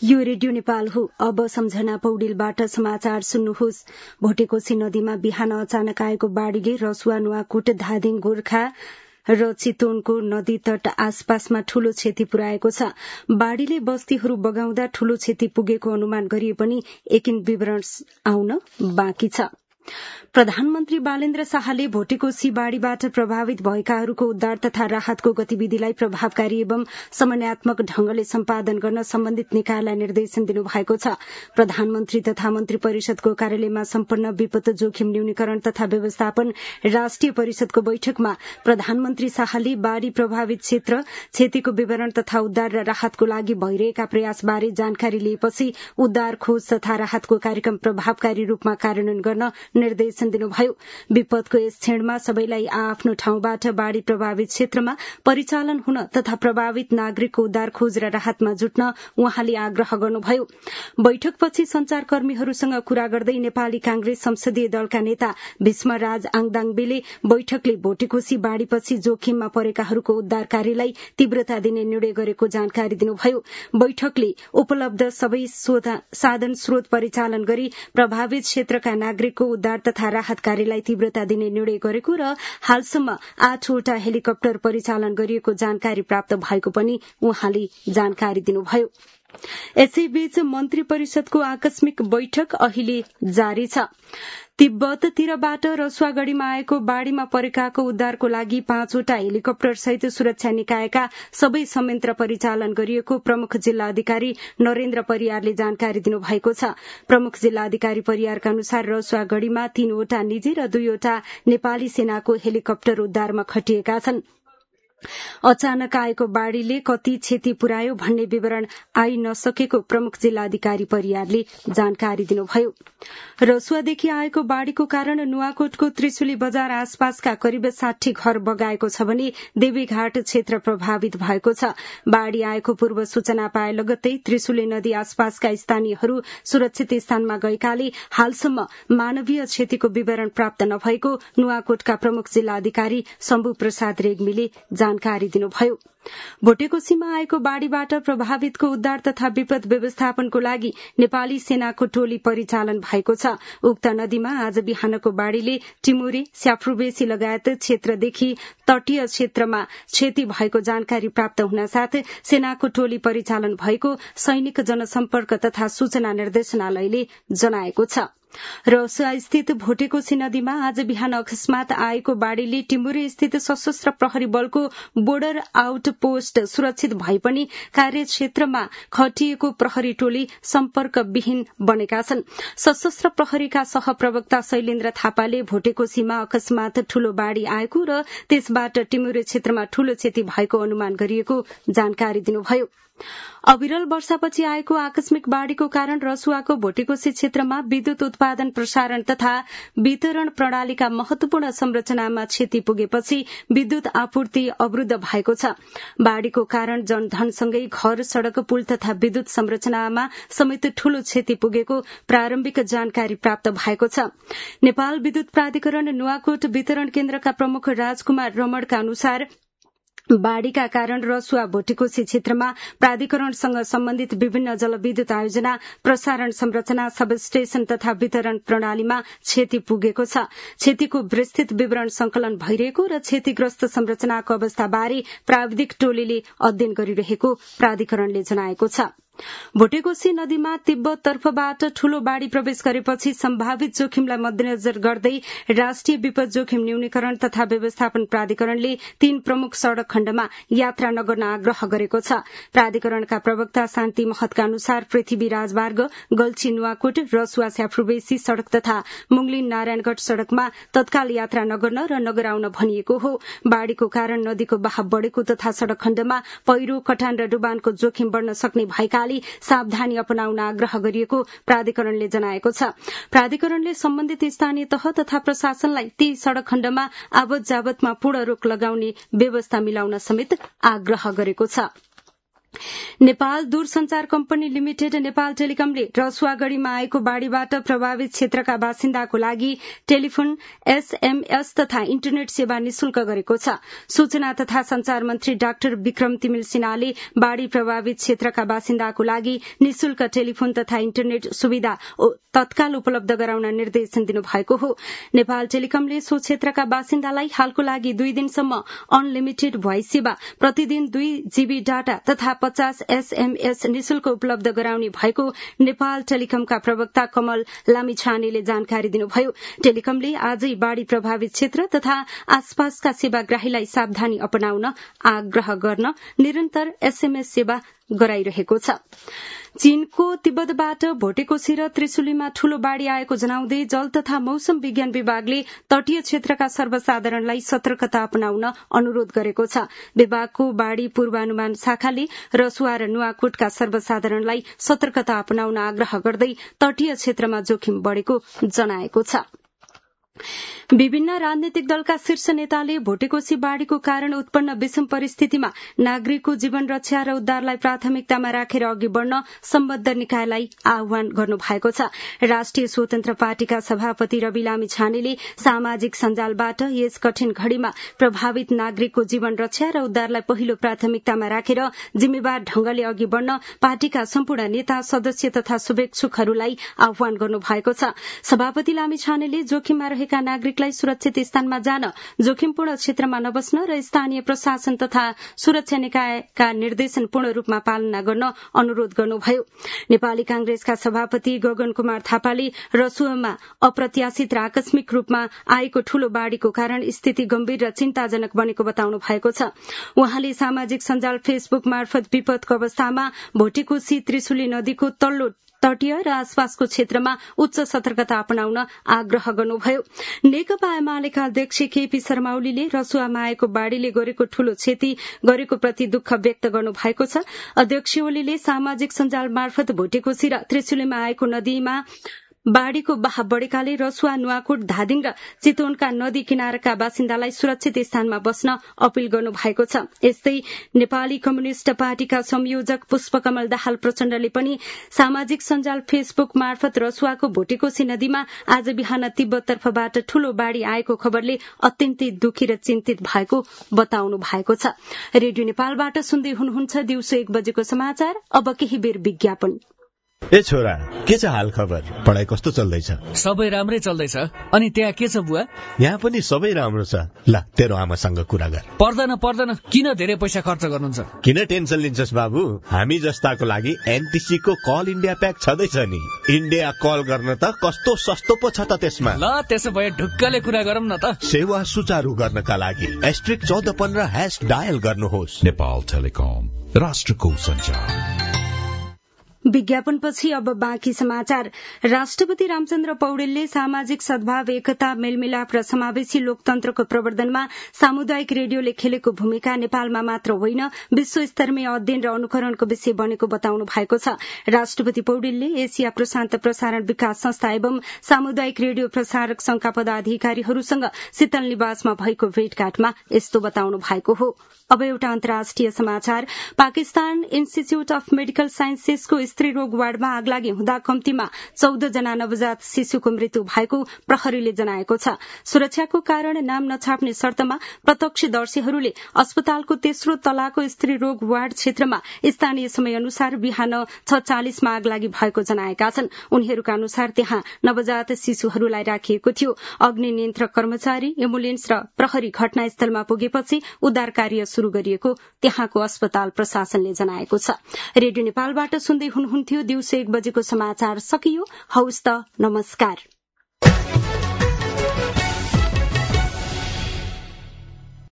यो रेडियो नेपाल हो। अब सम्झना पौडेलबाट समाचार सुन्नुहोस्। भोटेकोशी नदीमा बिहान अचानक आएको बाढ़ीले रसुवा, नुवाकोट, धादिङ, गोर्खा र चितवनको नदी तट आसपासमा ठूलो क्षति पुर्याएको छ। बाढ़ीले बस्तीहरू बगाउँदा ठूलो क्षति पुगेको अनुमान गरिए पनि एकिन विवरण आउन बाँकी छ। प्रधानमन्त्री बालेन्द्र शाहले भोटेकोशी बाढ़ीबाट प्रभावित भएकाहरूको उद्धार तथा राहतको गतिविधिलाई प्रभावकारी एवं समन्वयात्मक ढंगले सम्पादन गर्न सम्बन्धित निकायलाई निर्देशन दिनुभएको छ। प्रधानमन्त्री तथा मन्त्री परिषदको कार्यालयमा सम्पन्न विपद जोखिम न्यूनीकरण तथा व्यवस्थापन राष्ट्रिय परिषदको बैठकमा प्रधानमन्त्री शाहले बाढ़ी प्रभावित क्षेत्र, क्षतिको विवरण तथा उद्धार र राहतको लागि भइरहेका प्रयासबारे जानकारी लिएपछि उद्धार, खोज तथा राहतको कार्यक्रम प्रभावकारी रूपमा कार्यान्वयन गर्न निर्देशन दिनुभयो। विपदको यस क्षणमा सबैलाई आफ्नो ठाउँबाट बाढ़ी प्रभावित क्षेत्रमा परिचालन हुन तथा प्रभावित नागरिकको उद्धार, खोज र राहतमा जुट्न उहाँले आग्रह गर्नुभयो। बैठकपछि संचारकर्मीहरूसँग कुरा गर्दै नेपाली कांग्रेस संसदीय दलका नेता भीष्मराज आङदाङबेले बैठकले भोटेकोशी बाढ़ीपछि जोखिममा परेकाहरूको उद्धार कार्यलाई तीव्रता दिने निर्णय गरेको जानकारी दिनुभयो। बैठकले उपलब्ध सबै साधन स्रोत परिचालन गरी प्रभावित क्षेत्रका नागरिकको उद्धार तथा राहत कार्यलाई तीव्रता दिने निर्णय गरेको र हालसम्म 8वटा हेलिकप्टर परिचालन गरिएको जानकारी प्राप्त भएको पनि उहाँले जानकारी दिनुभयो। यसैबीच मन्त्री परिषदको आकस्मिक बैठक अहिले जारी छ। तिब्बततिरबाट रसुवागढ़ीमा आएको बाढ़ीमा परेकाको उद्धारको लागि 5वटा हेलिकप्टर सहित सुरक्षा निकायका सबै संयन्त्र परिचालन गरिएको प्रमुख जिल्ला अधिकारी नरेन्द्र परियारले जानकारी दिनुभएको छ। प्रमुख जिल्ला अधिकारी परियारका अनुसार रसुवागढ़ीमा 3वटा निजी र 2वटा नेपाली सेनाको हेलिकप्टर उद्धारमा खटिएका छन्। अचानक आएको बाढ़ीले कति क्षति पुर्यायो भन्ने विवरण आइ नसकेको प्रमुख जिल्ला अधिकारी परियारले जानकारी दिनुभयो। रसुवादेखि आएको बाढ़ीको कारण नुवाकोटको त्रिशुली बजार आसपासका करिब 60 घर बगाएको छ भने देवीघाट क्षेत्र प्रभावित भएको छ। बाढ़ी आएको पूर्व सूचना पाए लगत्तै त्रिशुली नदी आसपासका स्थानीयहरू सुरक्षित स्थानमा गएकाले हालसम्म मानवीय क्षतिको विवरण प्राप्त नभएको नुवाकोटका प्रमुख जिल्ला अधिकारी शम्भु प्रसाद रेग्मीले जानकारी दिनुभयो। भोटेकोशीमा आएको बाढ़ीबाट प्रभावितको उद्धार तथा विपद व्यवस्थापनको लागि नेपाली सेनाको टोली परिचालन भएको छ। उक्त नदीमा आज बिहानको बाढ़ीले टिमुरे, स्याफ्रुबेसी लगायत क्षेत्रदेखि तटीय क्षेत्रमा क्षति भएको जानकारी प्राप्त हुनासाथ सेनाको टोली परिचालन भएको सैनिक जनसम्पर्क तथा सूचना निर्देशनालयले जनाएको छ। रसुवा स्थित भोटेकोशी नदीमा आज बिहान अकस्मात आएको बाढ़ीले टिमुरे स्थित सशस्त्र प्रहरी बलको बोर्डर आउट पोस्ट सुरक्षित भए पनि कार्यक्षेत्रमा खटिएको प्रहरी टोली सम्पर्कविहीन बनेका छन्। सशस्त्र प्रहरीका सहप्रवक्ता शैलेन्द्र थापाले भोटेकोशीमा अकस्मात ठूलो बाढ़ी आएको र त्यसबाट टिमुरे क्षेत्रमा ठूलो क्षति भएको अनुमान गरिएको जानकारी दिनुभयो। अविरल वर्षापछि आएको आकस्मिक बाढ़ीको कारण रसुवाको भोटेकोशी क्षेत्रमा विद्युत उत्पादन, प्रसारण तथा वितरण प्रणालीका महत्वपूर्ण संरचनामा क्षति पुगेपछि विद्युत आपूर्ति अवरूद्ध भएको छ। बाढ़ीको कारण जनधनसँगै घर, सड़क, पुल तथा विद्युत संरचनामा समेत ठूलो क्षति पुगेको प्रारम्भिक जानकारी प्राप्त भएको छ। नेपाल विद्युत प्राधिकरण नुवाकोट वितरण केन्द्रका प्रमुख राजकुमार रमणका अनुसार बाढ़ीका कारण रसुवा भोटेकोशी क्षेत्रमा प्राधिकरणसँग सम्बन्धित विभिन्न जलविद्युत आयोजना, प्रसारण संरचना, सबस्टेशन तथा वितरण प्रणालीमा क्षति पुगेको छ। क्षतिको विस्तृत विवरण संकलन भइरहेको र क्षतिग्रस्त संरचनाको अवस्थाबारे प्राविधिक टोलीले अध्ययन गरिरहेको प्राधिकरणले जनाएको छ। भोटेकोशी नदीमा तिब्बततर्फबाट ठूलो बाढ़ी प्रवेश गरेपछि सम्भावित जोखिमलाई मध्यनजर गर्दै राष्ट्रिय विपद जोखिम न्यूनीकरण तथा व्यवस्थापन प्राधिकरणले 3 प्रमुख सड़क खण्डमा यात्रा नगर्न आग्रह गरेको छ। प्राधिकरणका प्रवक्ता शान्ति महतका अनुसार पृथ्वी राजमार्ग, गल्छी नुवाकोट, रसुवा स्याफ्रुबेसी सड़क तथा मुङलिन नारायणगढ़ सड़कमा तत्काल यात्रा नगर्न र नगर आउन भनिएको हो। बाढ़ीको कारण नदीको बहाव बढ़ेको तथा सड़क खण्डमा पहिरो, कटान र डुबानको जोखिम बढ़न सक्ने भएका सावधानी अपनाउन आग्रह गरिएको प्राधिकरणले जनाएको छ। प्राधिकरणले सम्बन्धित स्थानीय तह तथा प्रशासनलाई ती सड़क खण्डमा आवत जावतमा पूर्ण रोक लगाउने व्यवस्था मिलाउन समेत आग्रह गरेको छ। नेपाल दूरसञ्चार कम्पनी लिमिटेड नेपाल टेलिकमले रसुवागढ़ीमा आएको बाढ़ीबाट प्रभावित क्षेत्रका बासिन्दाको लागि टेलिफोन, एसएमएस तथा इन्टरनेट सेवा निशुल्क गरेको छ। सूचना तथा संचार मन्त्री डाक्टर विक्रम तिमिल सिन्हाले बाढ़ी प्रभावित क्षेत्रका बासिन्दाको लागि निशुल्क टेलिफोन तथा इन्टरनेट सुविधा तत्काल उपलब्ध गराउन निर्देशन दिनुभएको हो। नेपाल टेलिकमले सो क्षेत्रका बासिन्दालाई हालको लागि 2 दिनसम्म अनलिमिटेड भोइस सेवा, प्रतिदिन 2 GB डाटा तथा 50 एसएमएस निशुल्क उपलब्ध गराउने भएको नेपाल टेलिकमका प्रवक्ता कमल लामिछानेले जानकारी दिनुभयो। टेलिकमले आजै बाढ़ी प्रभावित क्षेत्र तथा आसपासका सेवाग्राहीलाई सावधानी अपनाउन आग्रह गर्न निरन्तर एसएमएस सेवा गराइरहेको छ। चीनको तिब्बतबाट भोटेकोशी र त्रिशुलीमा ठूलो बाढ़ी आएको जनाउँदै जल तथा मौसम विज्ञान विभागले तटीय क्षेत्रका सर्वसाधारणलाई सतर्कता अपनाउन अनुरोध गरेको छ। विभागको बाढ़ी पूर्वानुमान शाखाले रसुवा र नुवाकोटका सर्वसाधारणलाई सतर्कता अपनाउन आग्रह गर्दै तटीय क्षेत्रमा जोखिम बढ़ेको जनाएको छ। विभिन्न राजनैतिक दलका शीर्ष नेताले भोटेकोशी बाढ़ीको कारण उत्पन्न विषम परिस्थितिमा नागरिकको जीवन रक्षा र उद्धारलाई प्राथमिकतामा राखेर अघि बढ़न सम्बद्ध निकायलाई आह्वान गर्नु भएको छ। राष्ट्रिय स्वतन्त्र पार्टीका सभापति रवि लामिछानेले सामाजिक सञ्जालबाट यस कठिन घड़ीमा प्रभावित नागरिकको जीवन रक्षा र उद्धारलाई पहिलो प्राथमिकतामा राखेर जिम्मेवार ढंगले अघि बढ़न पार्टीका सम्पूर्ण नेता, सदस्य तथा शुभेच्छुकहरूलाई आह्वान गर्नु भएको छ। सभापति लामिछानेले जोखिममा रहेका नागरिकलाई सुरक्षित स्थानमा जान, जोखिमपूर्ण क्षेत्रमा नबस्न र स्थानीय प्रशासन तथा सुरक्षा निकायका निर्देशन पूर्ण रूपमा पालना गर्न अनुरोध गर्नुभयो। नेपाली कांग्रेसका सभापति गगन कुमार थापाले रसुवामा अप्रत्याशित र आकस्मिक रूपमा आएको ठूलो बाढ़ीको कारण स्थिति गम्भीर र चिन्ताजनक बनेको बताउनु भएको छ। उहाँले सामाजिक सञ्जाल फेसबुक मार्फत विपदको अवस्थामा भोटेकोशी त्रिशुली नदीको तल्लो तटीय र आसपासको क्षेत्रमा उच्च सतर्कता अपनाउन आग्रह गर्नुभयो। नेकपा एमालेका अध्यक्ष केपी शर्मा ओलीले रसुवामा आएको बाढ़ीले गरेको ठूलो क्षति गरेको प्रति दुःख व्यक्त गर्नु भएको छ। अध्यक्ष ओलीले सामाजिक सञ्जाल मार्फत भोटेकोशी र त्रिशुलीमा आएको नदीमा बाढ़ीको बहाव बढ़ेकाले रसुवा, नुवाकोट, धादिङ र चितवनका नदी किनारका बासिन्दालाई सुरक्षित स्थानमा बस्न अपील गर्नु भएको छ। यस्तै नेपाली कम्युनिष्ट पार्टीका संयोजक पुष्पकमल दाहाल प्रचण्डले पनि सामाजिक सञ्जाल फेसबुक मार्फत रसुवाको भोटेकोशी नदीमा आज बिहान तिब्बततर्फबाट ठूलो बाढ़ी आएको खबरले अत्यन्तै दुखी र चिन्तित भएको बताउनु भएको छ। रेडियो नेपालबाट सुन्दै हुनुहुन्छ दिउँसो 1 बजेको समाचार। अब केही बेर विज्ञापन। ए छोरा, के छ हाल खबर? पढाइ कस्तो चल्दैछ? सबै राम्रै चल्दैछ। अनि त्यहाँ के छ बुवा? यहाँ पनि सबै राम्रो छ। ल, तेरो आमासँग कुरा गर। पर्दैन, किन धेरै पैसा खर्च गर्नुहुन्छ? किन टेन्सन लिन्छस् बाबु? हामी जस्ताको लागि एनटिसी को कल इन्डिया प्याक छँदैछ नि। इन्डिया कल गर्न त कस्तो सस्तो पो छ त त्यसमा। ल, त्यसो भए ढुक्कले कुरा गरौँ न त। सेवा सुचारू गर्नका लागि *1415# डायल गर्नुहोस्। नेपाल टेलिकम, राष्ट्रको सञ्चार। विज्ञापनपछि अब बाँकी समाचार। राष्ट्रपति रामचन्द्र पौडेलले सामाजिक सद्भाव, एकता, मेलमिलाप र समावेशी लोकतन्त्रको प्रवर्धनमा सामुदायिक रेडियोले खेलेको भूमिका नेपालमा मात्र होइन, विश्व स्तरमै अध्ययन र अनुकरणको विषय बनेको बताउनु भएको छ। राष्ट्रपति पौडेलले एसिया प्रशान्त प्रसारण विकास संस्था एवं सामुदायिक रेडियो प्रसारक संघका पदाधिकारीहरूसँग शीतल निवासमा भएको भेटघाटमा यस्तो बताउनु भएको हो। अब एउटा अन्तर्राष्ट्रिय समाचार। पाकिस्तान इन्स्टिच्यूट अफ मेडिकल साइन्सेसको स्त्री रोग वार्डमा आगलागी हुँदा कम्तीमा 14 जना नवजात शिशुको मृत्यु भएको प्रहरीले जनाएको छ। सुरक्षाको कारण नाम नछाप्ने शर्तमा प्रत्यक्षदर्शीहरूले अस्पतालको तेस्रो तलाको स्त्री रोग वार्ड क्षेत्रमा स्थानीय समय अनुसार बिहान 6:40 मा आगलागी भएको जनाएका छन्। उनीहरूका अनुसार त्यहाँ नवजात शिशुहरूलाई राखिएको थियो। अग्नि नियन्त्रक कर्मचारी, एम्बुलेन्स र प्रहरी घटनास्थलमा पुगेपछि उद्धार कार्य शुरू गरिएको त्यहाँको अस्पताल प्रशासनले जनाएको छ। रेडियो नेपालबाट सुन्दै हुनुहुन्थ्यो। दिउँसो 1 बजेको समाचार सकियो। हौस् त, नमस्कार।